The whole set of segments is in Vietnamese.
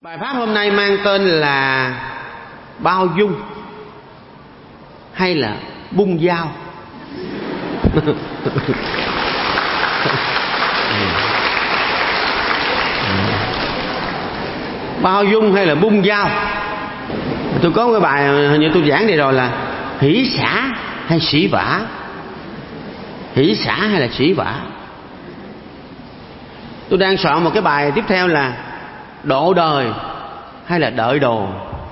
Bài pháp hôm nay mang tên là bao dung hay là bung dao. Bao dung hay là bung dao. Tôi có cái bài hình như tôi giảng đây rồi là hỷ xả hay sỉ vả. Hỷ xả hay là sỉ vả. Tôi đang soạn một cái bài tiếp theo là độ đời hay là đợi đồ.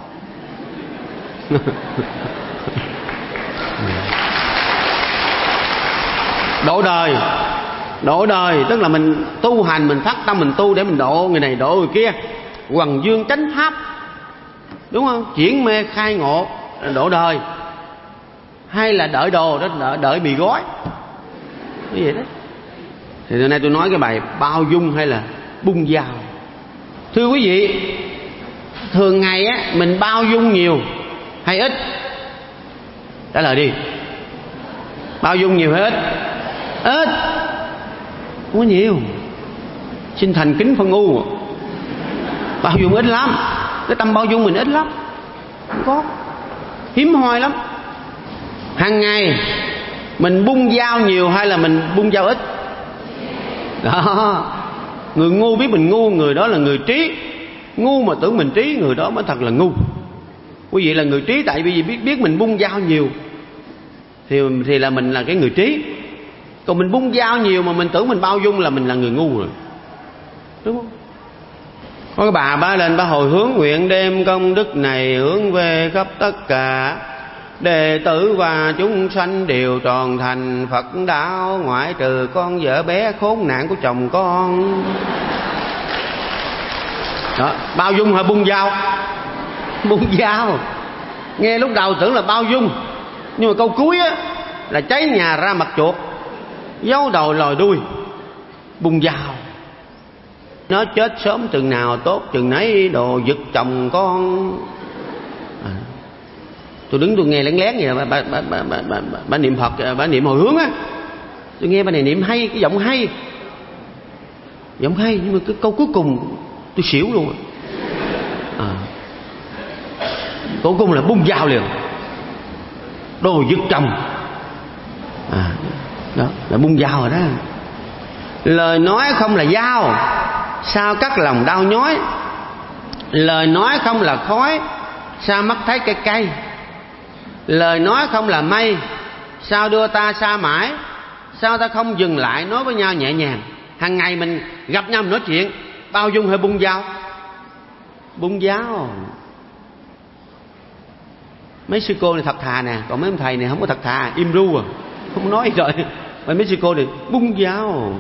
Độ đời tức là mình tu hành, mình phát tâm mình tu để mình độ người này độ người kia, hoằng dương chánh pháp, đúng không? Chuyển mê khai ngộ, độ đời. Hay là đợi đồ, đó đợi bị gói, cái gì đó. Thì hôm nay tôi nói cái bài bao dung hay là bung dao. Thưa quý vị, thường ngày á mình bao dung nhiều hay ít? Trả lời đi. Bao dung nhiều hay ít? Ít. Không có nhiều. Xin thành kính phân u. Bao dung ít lắm. Cái tâm bao dung mình ít lắm. Không có. Hiếm hoi lắm. Hàng ngày mình bung dao nhiều hay là mình bung dao ít? Đó. Người ngu biết mình ngu, người đó là người trí. Ngu mà tưởng mình trí, người đó mới thật là ngu. Quý vị là người trí, tại vì biết mình bung dao nhiều thì là mình là cái người trí. Còn mình bung dao nhiều mà mình tưởng mình bao dung là mình là người ngu rồi, đúng không? Có cái bà lên bà hồi hướng nguyện đem công đức này hướng về khắp tất cả đệ tử và chúng sanh đều tròn thành Phật đạo, ngoại trừ con vợ bé khốn nạn của chồng con. Đó, bao dung hay bung dao? Bung dao. Nghe lúc đầu tưởng là bao dung, nhưng mà câu cuối á là cháy nhà ra mặt chuột, giấu đầu lòi đuôi. Bung dao. Nó chết sớm chừng nào tốt chừng nấy, đồ giật chồng con. Tôi đứng tôi nghe lén lén vậy, bà niệm Phật, bà niệm hồi hướng á. Tôi nghe bà này niệm hay, cái giọng hay. Giọng hay, nhưng mà cái câu cuối cùng tôi xỉu luôn. Câu cuối cùng là bung dao liền. Đồ giật chồng. Đó là bung dao rồi đó. Lời nói không là dao, sao cắt lòng đau nhói. Lời nói không là khói, sao mắt thấy cay cay. Lời nói không là mây, sao đưa ta xa mãi. Sao ta không dừng lại nói với nhau nhẹ nhàng. Hàng ngày mình gặp nhau mình nói chuyện, bao dung hay bung dao? Bung dao. Mấy sư cô này thật thà nè, còn mấy ông thầy này không có thật thà, im ru à, không nói rồi. Mấy sư cô này bung dao.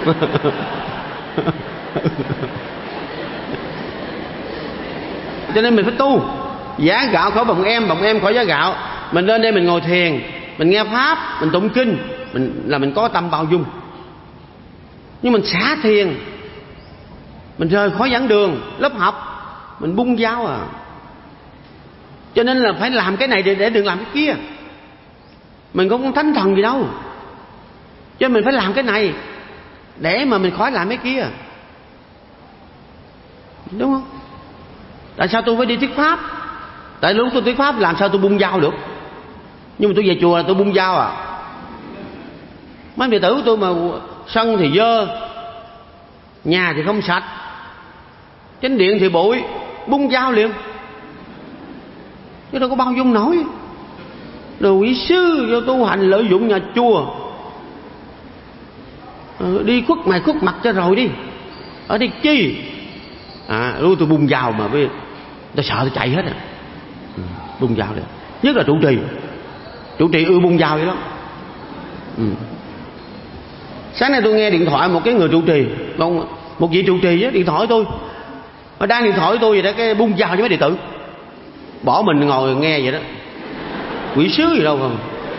Cho nên mình phải tu. Giá gạo khỏi bồng em khỏi giá gạo. Mình lên đây mình ngồi thiền, mình nghe pháp, mình tụng kinh, mình có tâm bao dung. Nhưng mình xả thiền, mình rời khỏi giảng đường, lớp học, mình bung dao à. Cho nên là phải làm cái này để đừng làm cái kia. Mình không có thánh thần gì đâu, cho nên mình phải làm cái này để mà mình khỏi làm cái kia, đúng không? Tại sao tôi phải đi thuyết pháp? Tại lúc tôi thuyết pháp làm sao tôi bung dao được? Nhưng mà tôi về chùa là tôi bung dao à. Mấy đệ tử của tôi mà sân thì dơ, nhà thì không sạch, chánh điện thì bụi, bung dao liền. Chứ đâu có bao dung nổi. Đồ quý sư vô tu hành lợi dụng nhà chùa, đi khuất mày khuất mặt cho rồi đi, ở đây chi. Lúc tôi bung dao mà tôi sợ tôi chạy hết. Bung dao đi. Nhất là trụ trì ưa bung dao vậy đó. Sáng nay tôi nghe điện thoại một cái người trụ trì, một vị trụ trì á, điện thoại tôi, nó đang điện thoại tôi vậy đó, cái bung dao cho mấy đệ tử, bỏ mình ngồi nghe vậy đó. Quỷ sứ gì đâu không.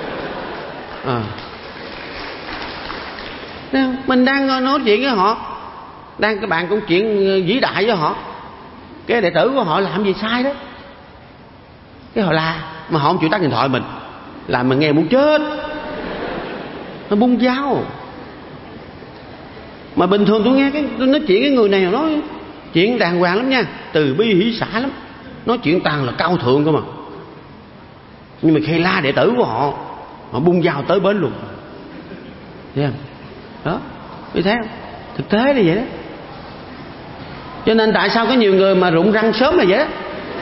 Mình đang nói chuyện với họ, đang cái bàn công chuyện vĩ đại với họ, cái đệ tử của họ làm gì sai đó, cái họ la mà họ không chịu tắt điện thoại mình, làm mình nghe muốn chết. Nó bung dao. Mà bình thường tôi nghe tôi nói chuyện cái người này nói Chuyện đàng hoàng lắm nha, từ bi hỷ xã lắm, nói chuyện toàn là cao thượng cơ mà. Nhưng mà khi la đệ tử của họ bung dao tới bến luôn. Thấy không? Đó, biết thấy không? Thực tế là vậy đó. Cho nên tại sao có nhiều người mà rụng răng sớm là vậy đó.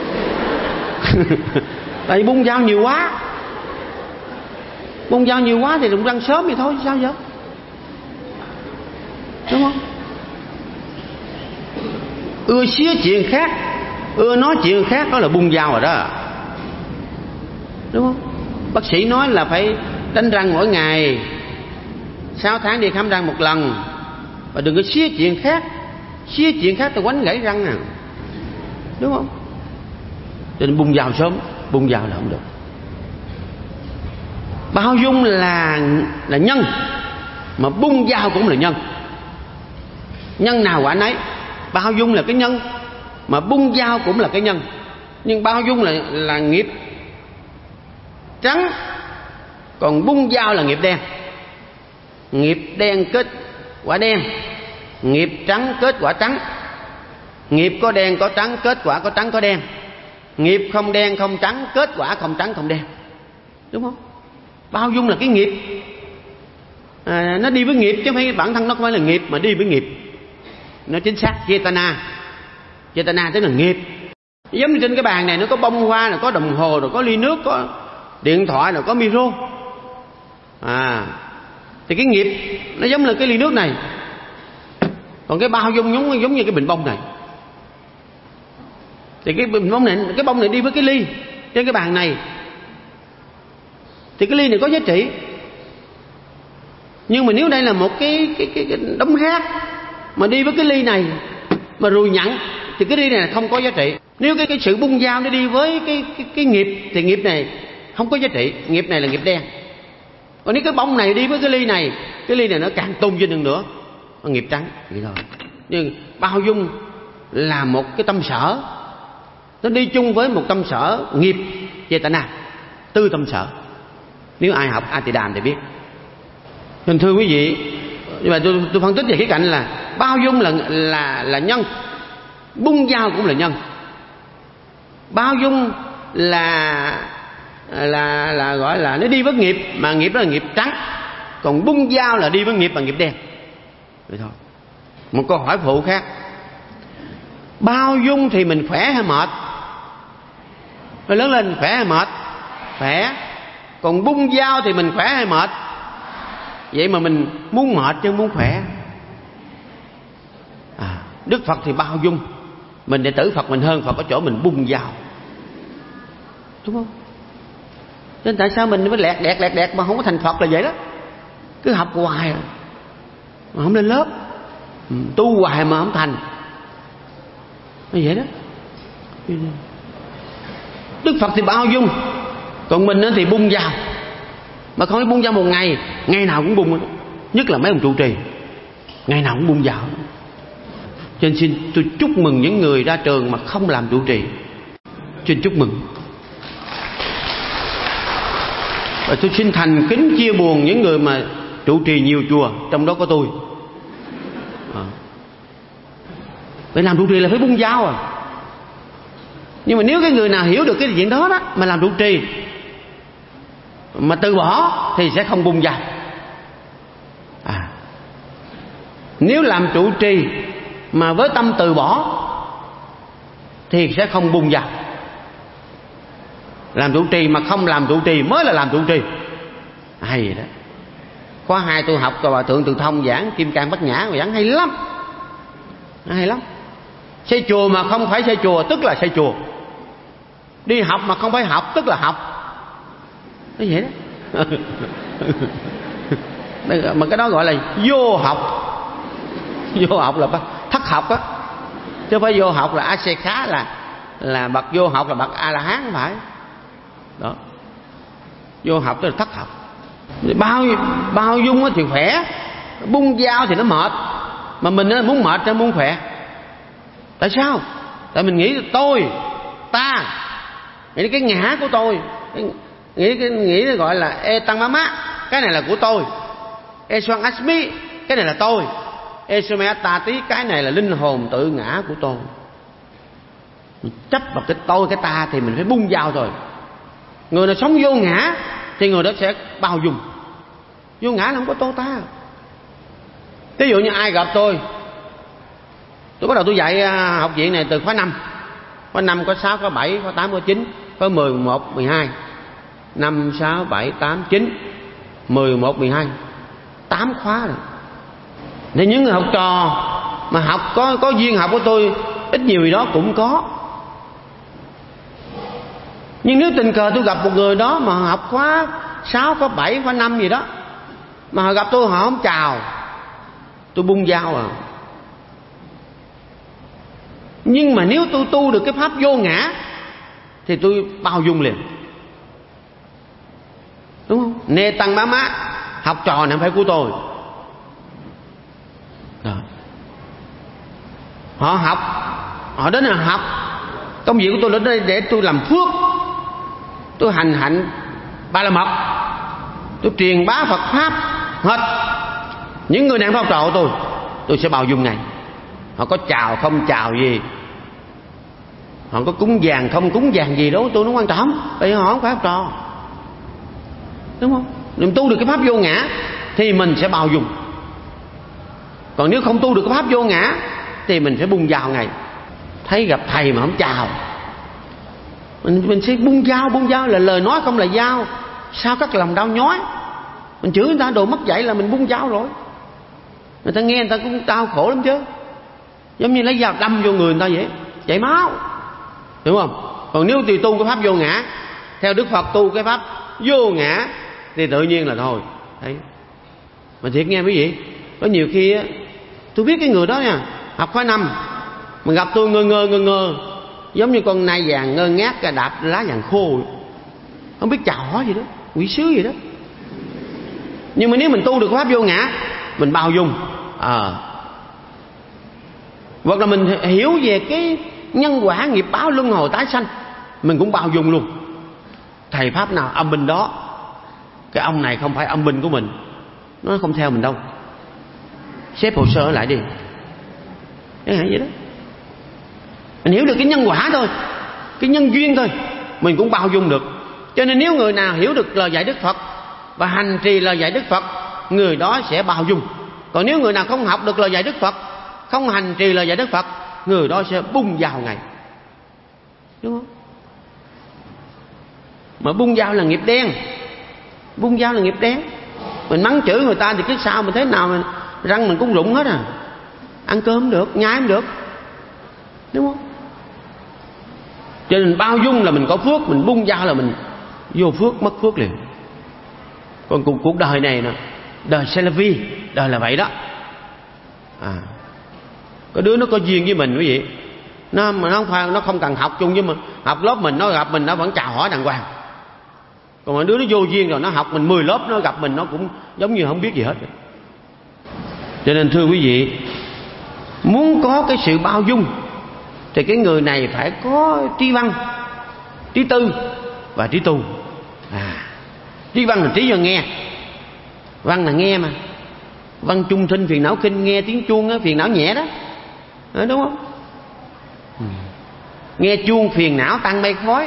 Tại vì bung dao nhiều quá. Bung dao nhiều quá thì rụng răng sớm thì thôi, sao vậy? Đúng không? Ưa xía chuyện khác, ưa nói chuyện khác, đó là bung dao rồi đó. Đúng không? Bác sĩ nói là phải đánh răng mỗi ngày, 6 tháng đi khám răng một lần. Và đừng có xía chuyện khác. Xía chuyện khác thì quánh gãy răng à. Đúng không? Cho nên bung dao sớm, bung dao là không được. Bao dung là nhân, mà bung dao cũng là nhân. Nhân nào quả nấy. Bao dung là cái nhân, mà bung dao cũng là cái nhân. Nhưng bao dung là nghiệp trắng, còn bung dao là nghiệp đen. Nghiệp đen kết quả đen, nghiệp trắng kết quả trắng. Nghiệp có đen có trắng, kết quả có trắng có đen. Nghiệp không đen không trắng, kết quả không trắng không đen. Đúng không? Bao dung là cái nghiệp, nó đi với nghiệp chứ không phải bản thân nó không phải là nghiệp, mà đi với nghiệp. Nó chính xác, Chetana. Chetana tức là nghiệp. Giống như trên cái bàn này nó có bông hoa, rồi có đồng hồ, rồi có ly nước, có điện thoại, rồi có micro. Thì cái nghiệp nó giống là cái ly nước này. Còn cái bao dung giống như cái bình bông này. Thì cái bình bông này, cái bông này đi với cái ly trên cái bàn này, thì cái ly này có giá trị. Nhưng mà nếu đây là một cái đống rác mà đi với cái ly này mà rùi nhặn, thì cái ly này là không có giá trị. Nếu cái sự bung dao nó đi với cái nghiệp, thì nghiệp này không có giá trị. Nghiệp này là nghiệp đen. Còn nếu cái bông này đi với cái ly này, cái ly này nó càng tôn vinh hơn nữa, nó nghiệp trắng vậy thôi. Nhưng bao dung là một cái tâm sở, nó đi chung với một tâm sở nghiệp Chetana, tư tâm sở. Nếu ai học Atidam thì biết. Nên thưa quý vị, nhưng mà tôi phân tích về cái cạnh là bao dung là nhân, bung dao cũng là nhân. Bao dung là gọi là nó đi với nghiệp, mà nghiệp đó là nghiệp trắng. Còn bung dao là đi với nghiệp và nghiệp đen. Vậy thôi. Một câu hỏi phụ khác: bao dung thì mình khỏe hay mệt? Rồi lớn lên khỏe hay mệt? Khỏe. Còn bung dao thì mình khỏe hay mệt? Vậy mà mình muốn mệt chứ không muốn khỏe. Đức Phật thì bao dung, mình đệ tử Phật mình hơn Phật ở chỗ mình bung dao. Đúng không? Nên tại sao mình mới lẹt đẹt mà không có thành Phật là vậy đó. Cứ học hoài mà không lên lớp, tu hoài mà không thành. Như vậy đó. Đức Phật thì bao dung, còn mình thì bung dao. Mà không phải bung dao một ngày, ngày nào cũng bung. Nhất là mấy ông trụ trì, ngày nào cũng bung dao. Cho nên xin tôi chúc mừng những người ra trường mà không làm trụ trì. Xin chúc mừng. Và tôi xin thành kính chia buồn những người mà trụ trì nhiều chùa, trong đó có tôi. Phải làm trụ trì là phải bung dao Nhưng mà nếu cái người nào hiểu được cái chuyện đó đó mà làm trụ trì mà từ bỏ thì sẽ không bung dao. Nếu làm trụ trì mà với tâm từ bỏ thì sẽ không bung dao. Làm trụ trì mà không làm trụ trì mới là làm trụ trì. Hay vậy đó. Khóa 2 tôi học cho Hòa Thượng Từ Thông giảng Kim Cang Bát Nhã, giảng hay lắm. Hay lắm. Xây chùa mà không phải xây chùa tức là xây chùa. Đi học mà không phải học tức là học. Nó vậy đó. Mà cái đó gọi là vô học. Vô học là thất học á, chứ không phải vô học là A-se-khá, là bậc vô học là bậc A-la-hán, không phải đó. Vô học tức là thất học. Bao dung thì khỏe, bung dao thì nó mệt. Mà mình muốn mệt cho muốn khỏe. Tại sao? Tại mình nghĩ là tôi, ta, nghĩ cái ngã của tôi, nghĩ gọi là e tăng má má, cái này là của tôi. E soan asmi, cái này là tôi. Esometa tí, cái này là linh hồn tự ngã của tôi. Mình chấp vào cái tôi cái ta thì mình phải bung dao thôi. Người nào sống vô ngã thì người đó sẽ bao dung. Vô ngã là không có tôi ta. Ví dụ như ai gặp tôi bắt đầu tôi dạy học viện này từ khóa 5. Khóa 5 có 6, có 7, có 8, có 9, có 10, 11, 12. 5, 6, 7, 8, 9, 10, 11, 12. 8 khóa rồi. Để những người học trò mà học có duyên học của tôi ít nhiều gì đó cũng có. Nhưng nếu tình cờ tôi gặp một người đó mà học khóa 6, khóa 7, khóa 5 gì đó, mà họ gặp tôi họ không chào, tôi bung dao à. Nhưng mà nếu tôi tu được cái pháp vô ngã thì tôi bao dung liền, đúng không? Nê tăng bá mát, học trò này không phải của tôi đó. Họ học, họ đến là học. Công việc của tôi đến đây để tôi làm phước, tôi hành hạnh Ba La Mật, tôi truyền bá Phật pháp hết. Những người này học trò của tôi sẽ bao dung này. Họ có chào không chào gì, họ có cúng vàng không cúng vàng gì đó tôi nó quan trọng, bởi vì họ không phải học trò, đúng không? Mình tu được cái pháp vô ngã thì mình sẽ bao dung. Còn nếu không tu được cái pháp vô ngã thì mình phải bung dao ngay. Thấy gặp thầy mà không chào, mình sẽ bung dao là lời nói không là dao. Sao các lòng đau nhói, mình chửi người ta đồ mất dạy là mình bung dao rồi. Người ta nghe người ta cũng đau khổ lắm chứ. Giống như lấy dao đâm vô người người ta vậy, chảy máu, đúng không? Còn nếu tùy tu cái pháp vô ngã, theo Đức Phật tu cái pháp vô ngã thì tự nhiên là thôi. Đấy. Mà thiệt nghe quý vị, có nhiều khi á, tôi biết cái người đó nha, học khóa 5 mà gặp tôi ngơ, giống như con nai vàng ngơ ngác đạp lá vàng khô, không biết chào hỏi gì đó, quỷ sứ gì đó. Nhưng mà nếu mình tu được pháp vô ngã, mình bao dung, hoặc là mình hiểu về cái nhân quả nghiệp báo luân hồi tái sanh, mình cũng bao dung luôn. Thầy pháp nào âm binh đó, cái ông này không phải âm binh của mình, nó không theo mình đâu, xếp hồ sơ lại đi, vậy đó. Mình hiểu được cái nhân quả thôi, cái nhân duyên thôi, mình cũng bao dung được. Cho nên nếu người nào hiểu được lời dạy Đức Phật và hành trì lời dạy Đức Phật, người đó sẽ bao dung. Còn nếu người nào không học được lời dạy Đức Phật, không hành trì lời dạy Đức Phật, người đó sẽ bung dao ngay, đúng không? Mà bung dao là nghiệp đen, bung dao là nghiệp đen. Mình mắng chửi người ta thì cái sao mình thế nào mình răng mình cũng rụng hết à, ăn cơm không được, nhai không được, đúng không? Cho nên bao dung là mình có phước, mình bung dao là mình vô phước, mất phước liền. Còn cuộc đời này nè, đời c'est la vie, đời là vậy đó. Có đứa nó có duyên với mình quý vị, nó không phải, nó không cần học chung với mình, học lớp mình, nó gặp mình nó vẫn chào hỏi đàng hoàng. Còn một đứa nó vô duyên rồi, nó học mình 10 lớp, nó gặp mình nó cũng giống như không biết gì hết. Cho nên thưa quý vị, muốn có cái sự bao dung thì cái người này phải có trí văn, trí tư và trí tu. Trí văn là trí do nghe, văn là nghe mà, văn trung thinh phiền não khinh, nghe tiếng chuông á, phiền não nhẹ đó, đúng không? Nghe chuông phiền não tăng mây khói.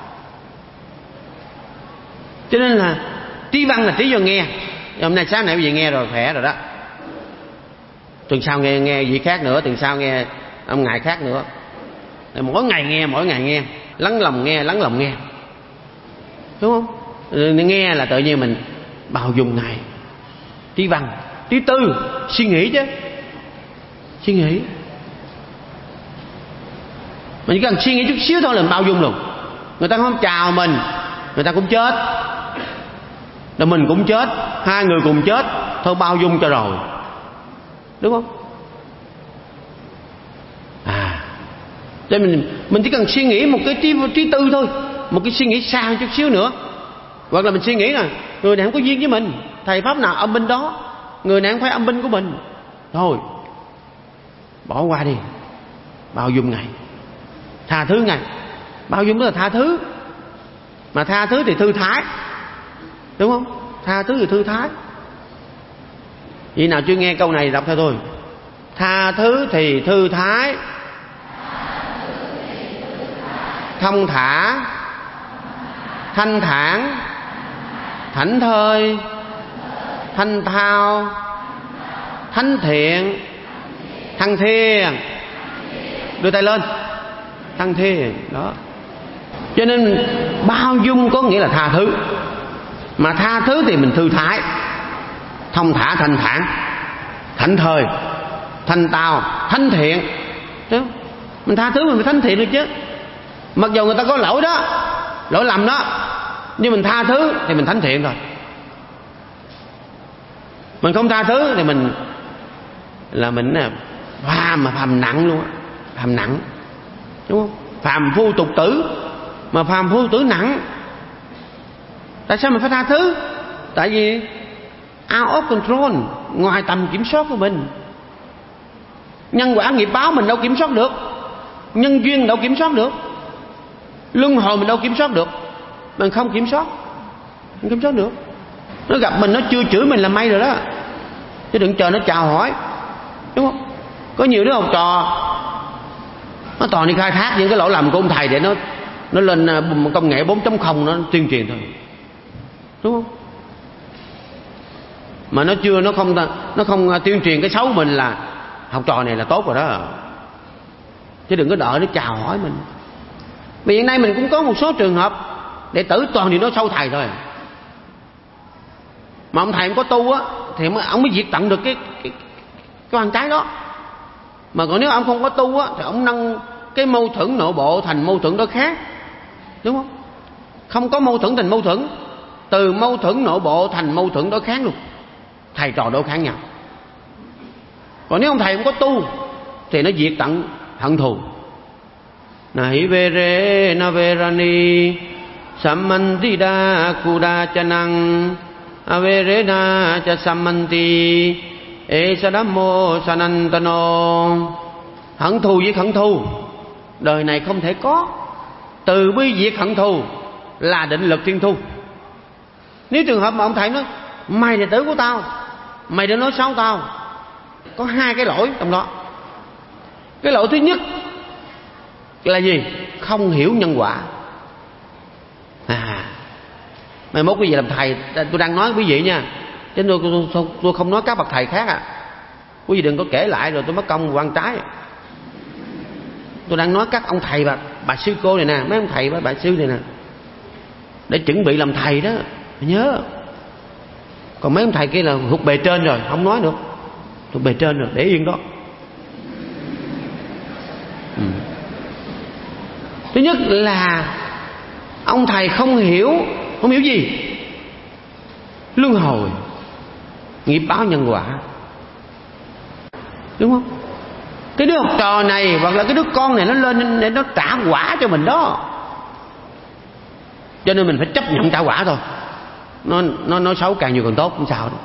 Cho nên là trí văn là trí do nghe. Hôm nay sáng nay quý vị nghe rồi, khỏe rồi đó. Tuần sau nghe gì khác nữa, tuần sau nghe ông ngày khác nữa. Mỗi ngày nghe, lắng lòng nghe, đúng không? Nghe là tự nhiên mình bao dung này. Trí văn, trí tư, suy nghĩ chứ, suy nghĩ. Mình chỉ cần suy nghĩ chút xíu thôi là mình bao dung luôn. Người ta không chào mình, người ta cũng chết, rồi mình cũng chết, hai người cùng chết, thôi bao dung cho rồi, đúng không? Cho mình chỉ cần suy nghĩ một cái trí tư thôi, một cái suy nghĩ xa chút xíu nữa. Hoặc là mình suy nghĩ là người này không có duyên với mình, thầy pháp nào âm binh đó, người này không phải âm binh của mình, thôi bỏ qua đi, bao dung Ngài, tha thứ Ngài. Bao dung đó là tha thứ, mà tha thứ thì thư thái, đúng không? Tha thứ thì thư thái. Vậy nào chưa nghe câu này đọc theo tôi. Tha thứ thì thư thái, thông thả, thanh thản, thảnh thơi, thanh thao, thánh thiện, thăng thiền. Đưa tay lên. Thăng thiền. Đó. Cho nên bao dung có nghĩa là tha thứ. Mà tha thứ thì mình thư thái, thông thả, thanh thản, thảnh thơi, thanh tao, thánh thiện. Mình tha thứ mình phải thánh thiện được chứ. Mặc dù người ta có lỗi đó, lỗi lầm đó, nhưng mình tha thứ thì mình thánh thiện rồi. Mình không tha thứ thì mình phàm nặng luôn á. Phàm nặng, đúng không? Phàm phu tục tử. Mà phàm phu tử nặng. Tại sao mình phải tha thứ? Tại vì out of control, ngoài tầm kiểm soát của mình. Nhân quả nghiệp báo mình đâu kiểm soát được, nhân duyên đâu kiểm soát được, luân hồi mình đâu kiểm soát được. Mình không kiểm soát, không kiểm soát được. Nó gặp mình nó chưa chửi mình là may rồi đó, chứ đừng chờ nó chào hỏi, đúng không? Có nhiều đứa học trò nó toàn đi khai thác những cái lỗi lầm của ông thầy để nó lên công nghệ 4.0 nó tuyên truyền thôi, đúng không? Mà nó không tuyên truyền cái xấu mình là học trò này là tốt rồi đó, chứ đừng có đợi nó chào hỏi mình. Vì hiện nay mình cũng có một số trường hợp đệ tử toàn thì nói xấu thầy thôi. Mà ông thầy không có tu á thì ông mới diệt tận được cái hoàn trái đó. Mà còn nếu ông không có tu á thì ông nâng cái mâu thuẫn nội bộ thành mâu thuẫn đối khác, đúng không? Không có mâu thuẫn thành mâu thuẫn, từ mâu thuẫn nội bộ thành mâu thuẫn đối kháng luôn. Thầy trò đối kháng nhau. Còn nếu ông thầy không có tu thì nó diệt tận hận thù. Nahi vere naverani samantida kudachanang averena cha samanti esadamo sanantano. Hận thù với hận thù đời này không thể có. Từ bi diệt hận thù là định lực thiên thu. Nếu trường hợp mà ông thầy nói mày đệ tử của tao, mày đã nói xấu tao, có hai cái lỗi trong đó. Cái lỗi thứ nhất là gì? Không hiểu nhân quả. Mai mốt quý vị làm thầy, tôi đang nói quý vị nha, chứ tôi không nói các bậc thầy khác à. Quý vị đừng có kể lại rồi tôi mất công quan trái. Tôi đang nói các ông thầy bà sư cô này nè, mấy ông thầy bà sư này nè, để chuẩn bị làm thầy đó, nhớ. Còn mấy ông thầy kia là thuộc bề trên rồi, không nói nữa, thuộc bề trên rồi, để yên đó. Thứ nhất là ông thầy không hiểu gì? Luân hồi, nghiệp báo nhân quả, đúng không? Cái đứa học trò này hoặc là cái đứa con này nó lên để nó trả quả cho mình đó, cho nên mình phải chấp nhận trả quả thôi. Nó nói xấu càng nhiều càng tốt, không sao đâu.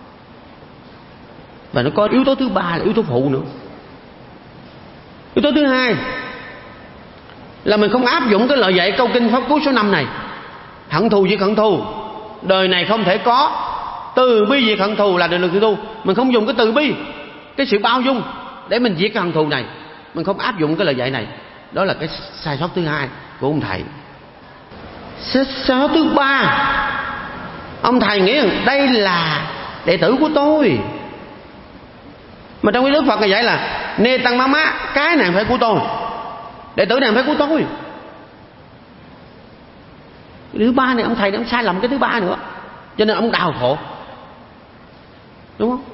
Và nó có yếu tố thứ ba là yếu tố phụ nữa. Yếu tố thứ hai là mình không áp dụng cái lời dạy câu kinh Pháp Cú số 5 này. Hận thù diệt hận thù đời này không thể có. Từ bi diệt hận thù là định lực thiên thu. Mình không dùng cái từ bi, cái sự bao dung để mình diệt cái hận thù này. Mình không áp dụng cái lời dạy này. Đó là cái sai sót thứ hai của ông thầy. Sai sót thứ ba, ông thầy nghĩ rằng đây là đệ tử của tôi. Mà trong cái Đức Phật này dạy là nê tăng má má, cái này phải của tôi, đệ tử này phải của tôi. Cái thứ ba này ông thầy này ông sai lầm cái thứ ba nữa, cho nên ông đau khổ, đúng không?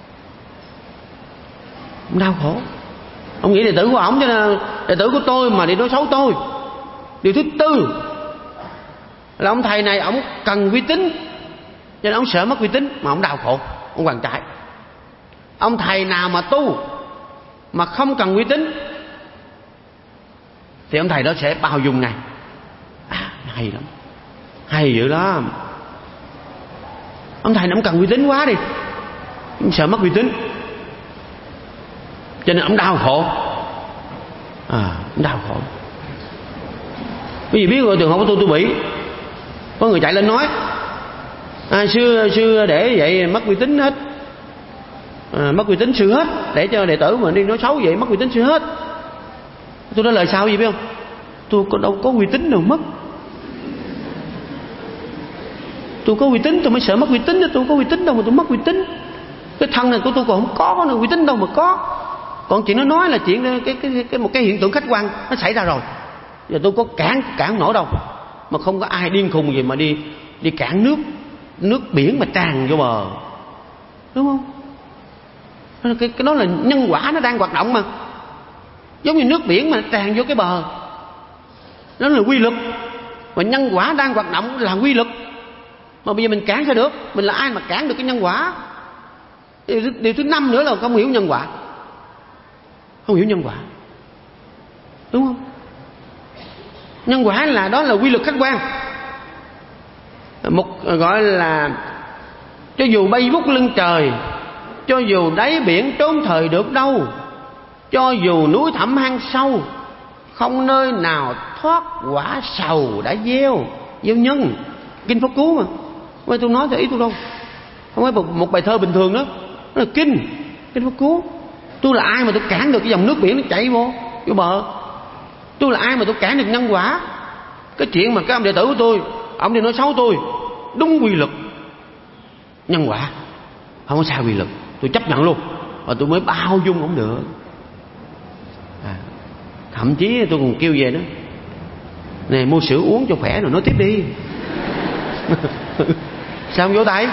Ông đau khổ. Ông nghĩ đệ tử của ổng cho nên đệ tử của tôi mà đi nói xấu tôi. Điều thứ tư là ông thầy này ổng cần uy tín, cho nên ông sợ mất uy tín mà ông đau khổ, ông hoàn trại. Ông thầy nào mà tu mà không cần uy tín thì ông thầy đó sẽ bao dung ngay. Hay lắm, hay dữ lắm. Ông thầy này ông cần uy tín quá đi, ông sợ mất uy tín, cho nên ông đau khổ. Ông đau khổ. Quý vị biết rồi, trường hợp của tôi bị có người chạy lên nói sư để vậy mất uy tín hết. mất uy tín sư hết, để cho đệ tử mà đi nói xấu vậy mất uy tín sư hết. Tôi nói lời sao gì biết không? Tôi đâu có uy tín đâu mất. Tôi có uy tín tôi mới sợ mất uy tín, tôi không có uy tín đâu mà tôi mất uy tín. Cái thân này của tôi còn không có nữa, uy tín đâu mà có. Còn chuyện nó nói là chuyện một cái hiện tượng khách quan nó xảy ra rồi. Giờ tôi có cản không nổi đâu. Mà không có ai điên khùng gì mà đi cản nước biển mà tràn vô bờ, đúng không? Cái đó là nhân quả nó đang hoạt động mà. Giống như nước biển mà tràn vô cái bờ, đó là quy luật. Và nhân quả đang hoạt động là quy luật. Mà bây giờ mình cản sao được? Mình là ai mà cản được cái nhân quả? Điều thứ 5 nữa là không hiểu nhân quả. Không hiểu nhân quả, đúng không? Nhân quả là đó là quy luật khách quan. Một gọi là cho dù bay vút lưng trời, cho dù đáy biển trốn thời được đâu, cho dù núi thẳm hang sâu, không nơi nào thoát quả sầu đã gieo nhân. Kinh Pháp Cú mà. Vậy tôi nói theo ý tôi đâu, không phải một bài thơ bình thường đó. Đó là kinh Pháp Cú. Tôi là ai mà tôi cản được cái dòng nước biển nó chảy vô bờ? Tôi là ai mà tôi cản được nhân quả? Cái chuyện mà cái ông đệ tử của tôi, ông đi nói xấu tôi, đúng quy luật nhân quả, không có sai quy luật, tôi chấp nhận luôn. Và tôi mới bao dung ông được. Thậm chí tôi còn kêu về đó, nè mua sữa uống cho khỏe rồi nói tiếp đi. Sao không vỗ tay?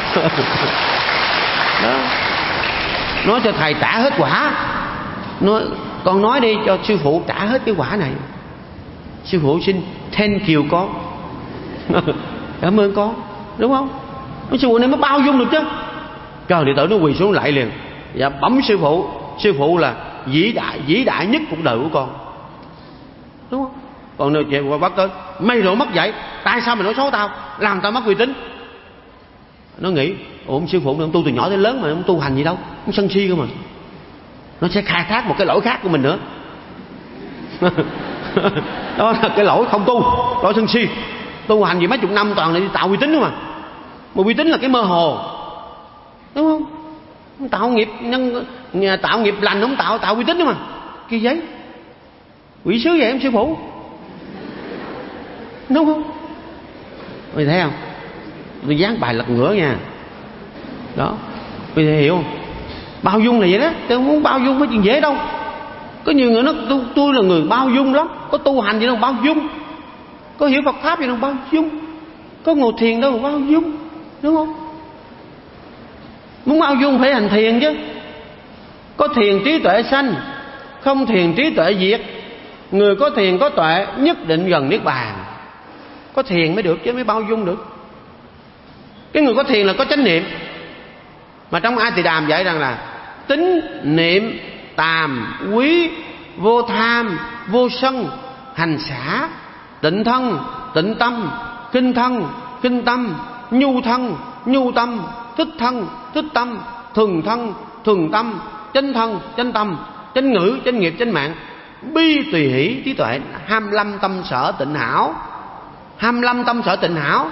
Đó. Nói cho thầy trả hết quả. Con nói đi cho sư phụ trả hết cái quả này. Sư phụ xin thank you con. Cảm ơn con, đúng không? Sư phụ này mới bao dung được chứ. Trời, đệ tử nó quỳ xuống lại liền. Dạ bấm sư phụ. Sư phụ là vĩ đại nhất cuộc đời của con, đúng không? Còn nơi chuyện qua bắt tới mày rồi mất dạy, tại sao mày nói xấu tao, làm tao mất uy tín? Nó nghĩ ủa sư phụ nó tu từ nhỏ tới lớn mà không tu hành gì đâu, không sân si cơ mà. Nó sẽ khai thác một cái lỗi khác của mình nữa. Đó là cái lỗi không tu, lỗi sân si. Tu hành gì mấy chục năm toàn là đi tạo uy tín thôi mà uy tín là cái mơ hồ, đúng không? Tạo nghiệp lành không tạo uy tín nữa mà. Kia giấy quỷ sứ vậy em sư phụ, đúng không? Mày thấy không? Tôi dán bài lật ngửa nha. Đó, mày hiểu không? Bao dung là vậy đó. Tôi không muốn bao dung mấy chuyện dễ đâu. Có nhiều người nói tôi là người bao dung lắm. Có tu hành gì đâu bao dung, có hiểu Phật pháp gì đâu bao dung, có ngồi thiền đâu bao dung, đúng không? Muốn bao dung phải hành thiền chứ. Có thiền trí tuệ sanh, không thiền trí tuệ diệt. Người có thiền có tuệ nhất định gần niết bàn. Có thiền mới được chứ, mới bao dung được. Cái người có thiền là có chánh niệm. Mà trong A Tỳ Đàm dạy rằng là tín niệm tàm quý, vô tham vô sân, hành xả, tịnh thân tịnh tâm, khinh thân khinh tâm, nhu thân nhu tâm, thích thân thích tâm, thuần thân thuần tâm, chánh thân chánh tâm, chánh ngữ chánh nghiệp chánh mạng, bi tùy hỷ trí tuệ, 25 tâm sở tịnh hảo. 25 tâm sở tịnh hảo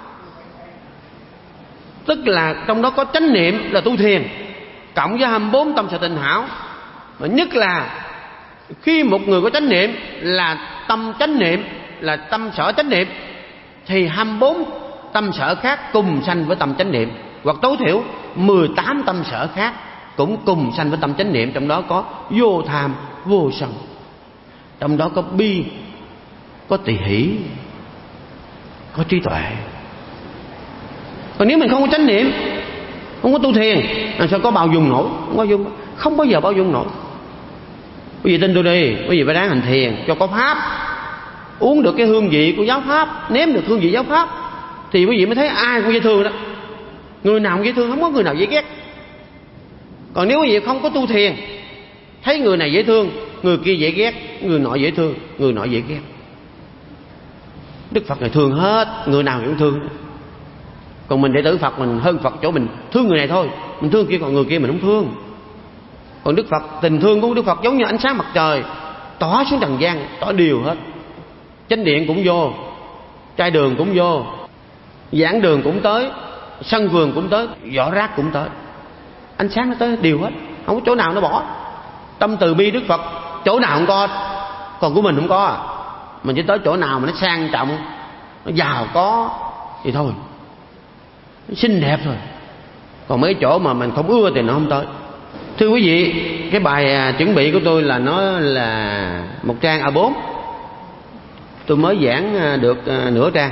tức là trong đó có chánh niệm là tu thiền, cộng với 24 tâm sở tịnh hảo. Mà nhất là khi một người có chánh niệm là tâm chánh niệm, là tâm sở chánh niệm, thì 24 tâm sở khác cùng sanh với tâm chánh niệm, hoặc tối thiểu 18 tâm sở khác cũng cùng sanh với tâm chánh niệm. Trong đó có vô tham vô sân, trong đó có bi, có tỳ hỷ, có trí tuệ. Còn nếu mình không có chánh niệm, không có tu thiền, làm sao có bao dung nổi? Không bao giờ bao dung nổi. Quý vị tin tôi đi, quý vị phải ráng hành thiền cho có pháp, uống được cái hương vị của giáo pháp, nếm được hương vị giáo pháp, thì quý vị mới thấy ai cũng dễ thương đó. Người nào cũng dễ thương, không có người nào dễ ghét. Còn nếu quý vị không có tu thiền, thấy người này dễ thương, người kia dễ ghét, người nọ dễ thương, người nọ dễ ghét. Đức Phật này thương hết, người nào cũng thương. Còn mình đệ tử Phật mình hơn Phật chỗ mình thương người này thôi, mình thương kia, còn người kia mình không thương. Còn Đức Phật, tình thương của Đức Phật giống như ánh sáng mặt trời tỏa xuống trần gian, tỏa đều hết. Chánh điện cũng vô, trai đường cũng vô, giảng đường cũng tới, sân vườn cũng tới, vỏ rác cũng tới. ánh sáng nó tới đều hết, không có chỗ nào nó bỏ. Tâm từ bi Đức Phật chỗ nào không có, còn của mình không có. Mình chỉ tới chỗ nào mà nó sang trọng, nó giàu có thì thôi, nó xinh đẹp thôi. Còn mấy chỗ mà mình không ưa thì nó không tới. Thưa quý vị, cái bài chuẩn bị của tôi là nó là một trang A4. Tôi mới giảng được nửa trang,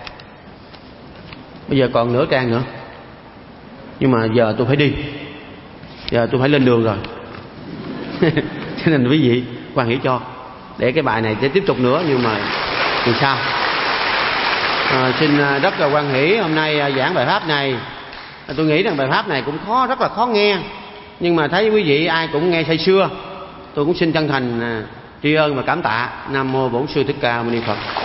bây giờ còn nửa trang nữa. Nhưng mà giờ tôi phải đi, giờ tôi phải lên đường rồi. Cho nên quý vị quan nghĩ cho, để cái bài này sẽ tiếp tục nữa, nhưng mà thì sao? Xin rất là quan hỷ hôm nay giảng bài pháp này. Tôi nghĩ rằng bài pháp này cũng rất là khó nghe, nhưng mà thấy quý vị ai cũng nghe say sưa, tôi cũng xin chân thành tri ân và cảm tạ. Nam mô Bổn Sư Thích Ca Mâu Ni Phật.